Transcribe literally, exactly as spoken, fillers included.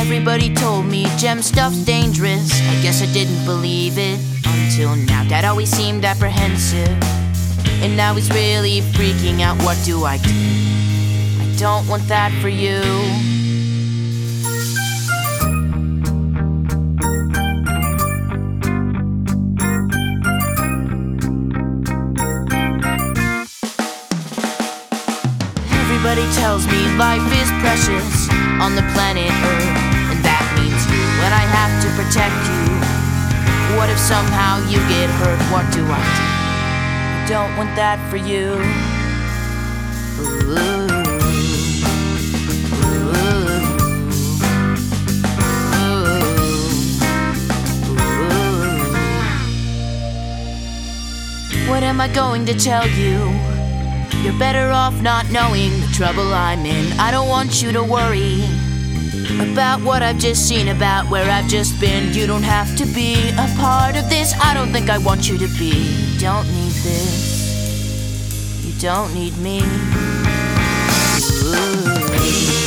Everybody told me gem stuff's dangerous. I guess I didn't believe it until now. Dad always seemed apprehensive, and now he's really freaking out. What do I do? I don't want that for you. Everybody tells me life is precious on the planet Earth, and that means you, and I have to protect you. What if somehow you get hurt? What do I do? I don't want that for you. Ooh. Ooh. Ooh. What am I going to tell you? You're better off not knowing the trouble I'm in. I don't want you to worry about what I've just seen, about where I've just been. You don't have to be a part of this. I don't think I want you to be. You don't need this. You don't need me. Ooh.